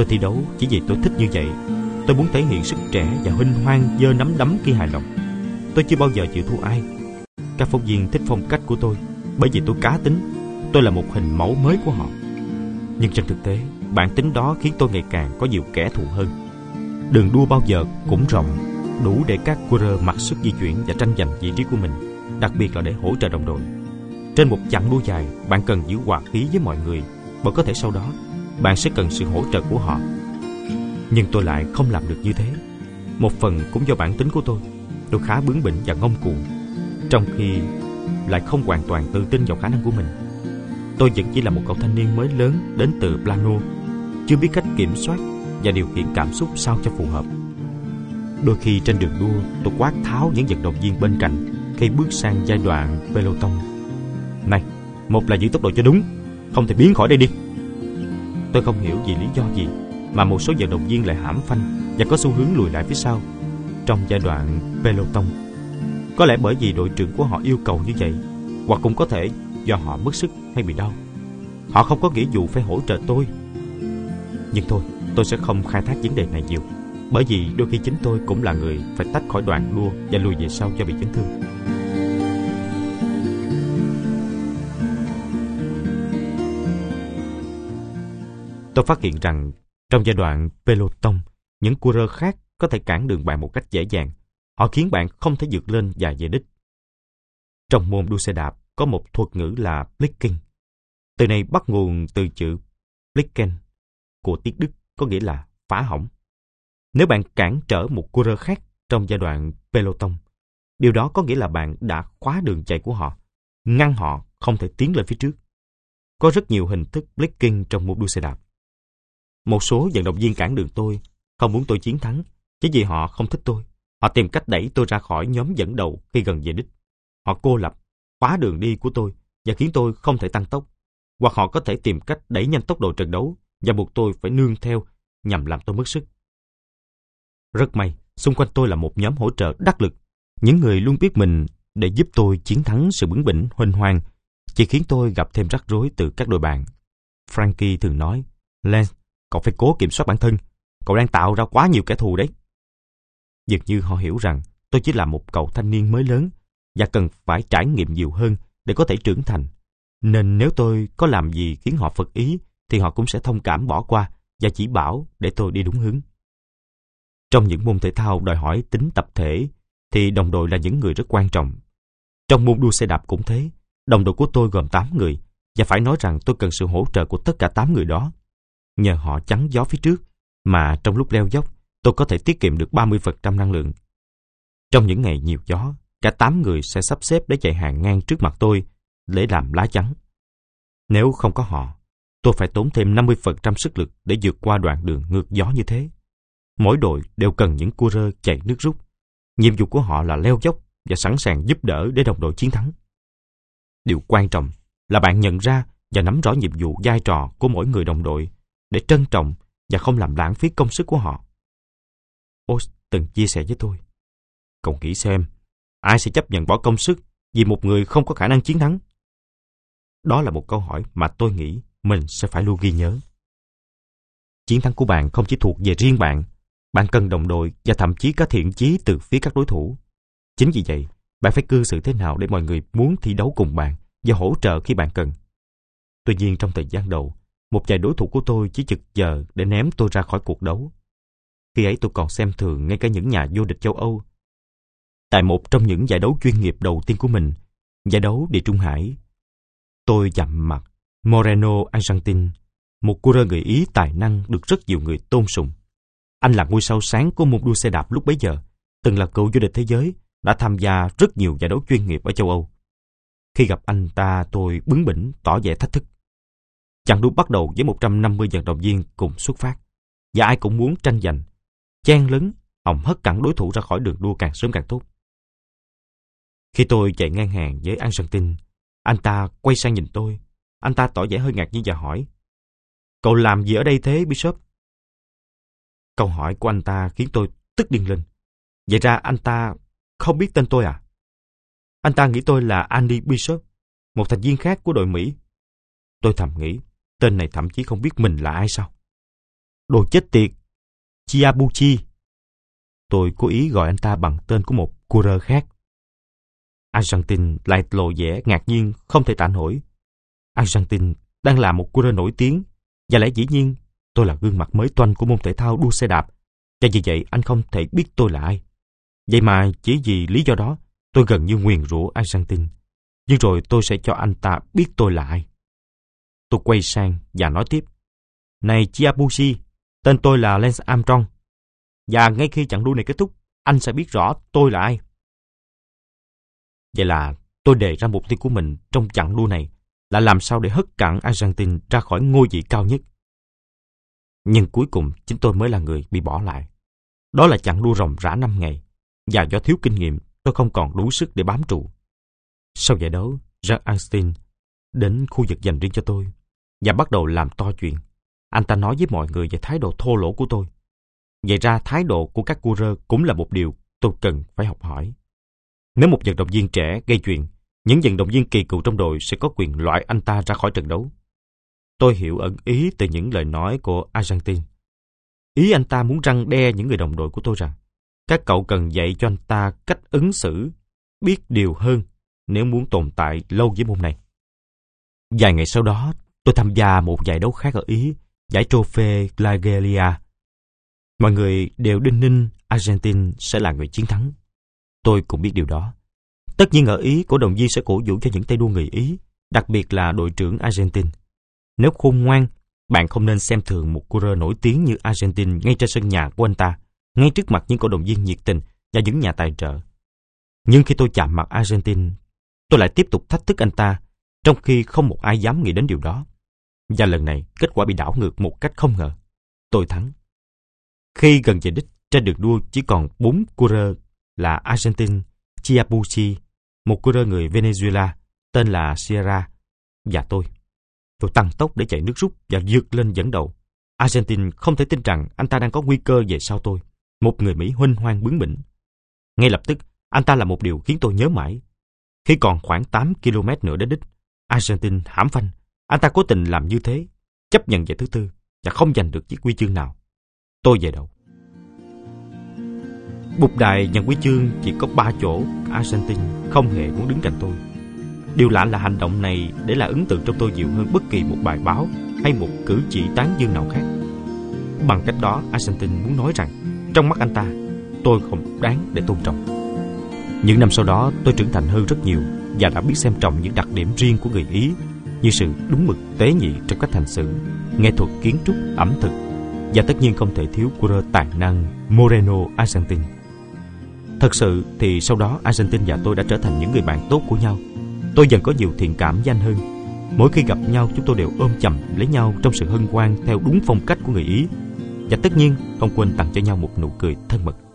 Tôi thi đấu chỉ vì tôi thích như vậy. Tôi muốn thể hiện sức trẻ và huênh hoang giơ nắm đấm khi hài lòng. Tôi chưa bao giờ chịu thua ai. Các phóng viên thích phong cách của tôi bởi vì tôi cá tính. Tôi là một hình mẫu mới của họ. Nhưng trên thực tế, bản tính đó khiến tôi ngày càng có nhiều kẻ thù hơn. Đường đua bao giờ cũng rộng, đủ để các coureur mặc sức di chuyển và tranh giành vị trí của mình, đặc biệt là để hỗ trợ đồng đội. Trên một chặng đua dài, bạn cần giữ hòa khí với mọi người, bởi có thể sau đó bạn sẽ cần sự hỗ trợ của họ. Nhưng tôi lại không làm được như thế. Một phần cũng do bản tính của tôi khá bướng bỉnh và ngông cuồng, trong khi lại không hoàn toàn tự tin vào khả năng của mình. Tôi vẫn chỉ là một cậu thanh niên mới lớn đến từ Plano, chưa biết cách kiểm soát và điều khiển cảm xúc sao cho phù hợp. Đôi khi trên đường đua, tôi quát tháo những vận động viên bên cạnh khi bước sang giai đoạn peloton. Này, một là giữ tốc độ cho đúng, không thể biến khỏi đây đi. Tôi không hiểu vì lý do gì mà một số vận động viên lại hãm phanh và có xu hướng lùi lại phía sau trong giai đoạn peloton. Có lẽ bởi vì đội trưởng của họ yêu cầu như vậy, hoặc cũng có thể do họ mất sức hay bị đau. Họ không có nghĩa vụ phải hỗ trợ tôi. Nhưng thôi, tôi sẽ không khai thác vấn đề này nhiều, bởi vì đôi khi chính tôi cũng là người phải tách khỏi đoàn đua và lùi về sau do bị chấn thương. Tôi phát hiện rằng trong giai đoạn peloton, những coureur khác có thể cản đường bạn một cách dễ dàng. Họ khiến bạn không thể vượt lên và về đích. Trong môn đua xe đạp có một thuật ngữ là blinking. Từ này bắt nguồn từ chữ blinken của tiếng Đức, có nghĩa là phá hỏng. Nếu bạn cản trở một coureur khác trong giai đoạn peloton, điều đó có nghĩa là bạn đã khóa đường chạy của họ, ngăn họ không thể tiến lên phía trước. Có rất nhiều hình thức blinking trong môn đua xe đạp. Một số vận động viên cản đường tôi, không muốn tôi chiến thắng, chỉ vì họ không thích tôi. Họ tìm cách đẩy tôi ra khỏi nhóm dẫn đầu khi gần về đích. Họ cô lập, khóa đường đi của tôi và khiến tôi không thể tăng tốc. Hoặc họ có thể tìm cách đẩy nhanh tốc độ trận đấu và buộc tôi phải nương theo nhằm làm tôi mất sức. Rất may, xung quanh tôi là một nhóm hỗ trợ đắc lực. Những người luôn biết mình để giúp tôi chiến thắng sự bướng bỉnh, huênh hoang, chỉ khiến tôi gặp thêm rắc rối từ các đội bạn. Frankie thường nói, Lance, cậu phải cố kiểm soát bản thân. Cậu đang tạo ra quá nhiều kẻ thù đấy. Dường như họ hiểu rằng tôi chỉ là một cậu thanh niên mới lớn và cần phải trải nghiệm nhiều hơn để có thể trưởng thành. Nên nếu tôi có làm gì khiến họ phật ý thì họ cũng sẽ thông cảm bỏ qua và chỉ bảo để tôi đi đúng hướng. Trong những môn thể thao đòi hỏi tính tập thể thì đồng đội là những người rất quan trọng. Trong môn đua xe đạp cũng thế. Đồng đội của tôi gồm 8 người và phải nói rằng tôi cần sự hỗ trợ của tất cả 8 người đó. Nhờ họ chắn gió phía trước mà trong lúc leo dốc tôi có thể tiết kiệm được 30% năng lượng. Trong những ngày nhiều gió, cả 8 người sẽ sắp xếp để chạy hàng ngang trước mặt tôi để làm lá chắn. Nếu không có họ, tôi phải tốn thêm 50% sức lực để vượt qua đoạn đường ngược gió như thế. Mỗi đội đều cần những coureur chạy nước rút. Nhiệm vụ của họ là leo dốc và sẵn sàng giúp đỡ để đồng đội chiến thắng. Điều quan trọng là bạn nhận ra và nắm rõ nhiệm vụ vai trò của mỗi người đồng đội để trân trọng và không làm lãng phí công sức của họ. Oz từng chia sẻ với tôi, cậu nghĩ xem, ai sẽ chấp nhận bỏ công sức vì một người không có khả năng chiến thắng? Đó là một câu hỏi mà tôi nghĩ mình sẽ phải luôn ghi nhớ. Chiến thắng của bạn không chỉ thuộc về riêng bạn. Bạn cần đồng đội và thậm chí có thiện chí từ phía các đối thủ. Chính vì vậy, bạn phải cư xử thế nào để mọi người muốn thi đấu cùng bạn và hỗ trợ khi bạn cần. Tuy nhiên trong thời gian đầu, một vài đối thủ của tôi chỉ chực chờ để ném tôi ra khỏi cuộc đấu. Khi ấy tôi còn xem thường ngay cả những nhà vô địch châu Âu. Tại một trong những giải đấu chuyên nghiệp đầu tiên của mình, giải đấu Địa Trung Hải, tôi chạm mặt Moreno Argentin, một coureur người Ý tài năng được rất nhiều người tôn sùng. Anh là ngôi sao sáng của môn đua xe đạp lúc bấy giờ, từng là cựu vô địch thế giới, đã tham gia rất nhiều giải đấu chuyên nghiệp ở châu Âu. Khi gặp anh ta, tôi bướng bỉnh tỏ vẻ thách thức. Chặng đua bắt đầu với 150 vận động viên cùng xuất phát, và ai cũng muốn tranh giành, chen lấn, hòng hất cẳng đối thủ ra khỏi đường đua càng sớm càng tốt. Khi tôi chạy ngang hàng với Argentin, anh ta quay sang nhìn tôi. Anh ta tỏ vẻ hơi ngạc nhiên và hỏi, cậu làm gì ở đây thế, Bishop? Câu hỏi của anh ta khiến tôi tức điên lên. Vậy ra anh ta không biết tên tôi à? Anh ta nghĩ tôi là Andy Bishop, một thành viên khác của đội Mỹ. Tôi thầm nghĩ, tên này thậm chí không biết mình là ai sao? đồ chết tiệt, Chiabuchi. Tôi cố ý gọi anh ta bằng tên của một courier khác. Argentine lại lộ vẻ ngạc nhiên không thể tả nổi. Argentine đang là một courier nổi tiếng, và lẽ dĩ nhiên tôi là gương mặt mới toanh của môn thể thao đua xe đạp, và vì vậy anh không thể biết tôi là ai. Vậy mà chỉ vì lý do đó, tôi gần như nguyền rủa Argentine. Nhưng rồi tôi sẽ cho anh ta biết tôi là ai. Tôi quay sang và nói tiếp. Này Chiabuchi, tên tôi là Lance Armstrong. Và ngay khi trận đua này kết thúc, anh sẽ biết rõ tôi là ai. Vậy là tôi đề ra mục tiêu của mình trong trận đua này là làm sao để hất cẳng Argentine ra khỏi ngôi vị cao nhất. Nhưng cuối cùng chính tôi mới là người bị bỏ lại. Đó là trận đua ròng rã 5 ngày, và do thiếu kinh nghiệm, tôi không còn đủ sức để bám trụ. Sau giải đấu, Jack Einstein đến khu vực dành riêng cho tôi và bắt đầu làm to chuyện. Anh ta nói với mọi người về thái độ thô lỗ của tôi. Vậy ra thái độ của các courier cũng là một điều tôi cần phải học hỏi. Nếu một vận động viên trẻ gây chuyện, những vận động viên kỳ cựu trong đội sẽ có quyền loại anh ta ra khỏi trận đấu. Tôi hiểu ẩn ý từ những lời nói của Argentine. Ý anh ta muốn răn đe những người đồng đội của tôi rằng các cậu cần dạy cho anh ta cách ứng xử, biết điều hơn nếu muốn tồn tại lâu với môn này. Vài ngày sau đó, tôi tham gia một giải đấu khác ở Ý, giải Trofeo Glagelia. Mọi người đều đinh ninh Argentine sẽ là người chiến thắng. Tôi cũng biết điều đó. Tất nhiên ở Ý, cổ động viên sẽ cổ vũ cho những tay đua người Ý, đặc biệt là đội trưởng Argentine. Nếu khôn ngoan, bạn không nên xem thường một courier nổi tiếng như Argentine ngay trên sân nhà của anh ta, ngay trước mặt những cổ động viên nhiệt tình và những nhà tài trợ. Nhưng khi tôi chạm mặt Argentine, tôi lại tiếp tục thách thức anh ta, trong khi không một ai dám nghĩ đến điều đó. Và lần này, kết quả bị đảo ngược một cách không ngờ. Tôi thắng. Khi gần về đích, trên đường đua chỉ còn 4 courier là Argentine, Chiabuchi, một courier người Venezuela tên là Sierra và tôi. Tôi tăng tốc để chạy nước rút và vượt lên dẫn đầu. Argentine không thể tin rằng anh ta đang có nguy cơ về sau tôi, một người Mỹ huênh hoang bướng bỉnh. Ngay lập tức, anh ta làm một điều khiến tôi nhớ mãi. Khi còn khoảng 8 km nữa đến đích, Argentine hãm phanh. Anh ta cố tình làm như thế, chấp nhận giải thứ tư và không giành được chiếc huy chương nào. Tôi về đầu. Bục đài nhận huy chương chỉ có 3 chỗ. Argentine không hề muốn đứng cạnh tôi. Điều lạ là hành động này để lại ấn tượng trong tôi nhiều hơn bất kỳ một bài báo hay một cử chỉ tán dương nào khác. Bằng cách đó, Argentine muốn nói rằng trong mắt anh ta, tôi không đáng để tôn trọng. Những năm sau đó, tôi trưởng thành hơn rất nhiều và đã biết xem trọng những đặc điểm riêng của người Ý, như sự đúng mực tế nhị trong cách hành xử, nghệ thuật kiến trúc, ẩm thực, và tất nhiên không thể thiếu courier tài năng Moreno Argentine. Thật sự thì sau đó Argentine và tôi đã trở thành những người bạn tốt của nhau. Tôi dần có nhiều thiện cảm với anh hơn. Mỗi khi gặp nhau, chúng tôi đều ôm chầm lấy nhau trong sự hân hoan theo đúng phong cách của người Ý, và tất nhiên không quên tặng cho nhau một nụ cười thân mật.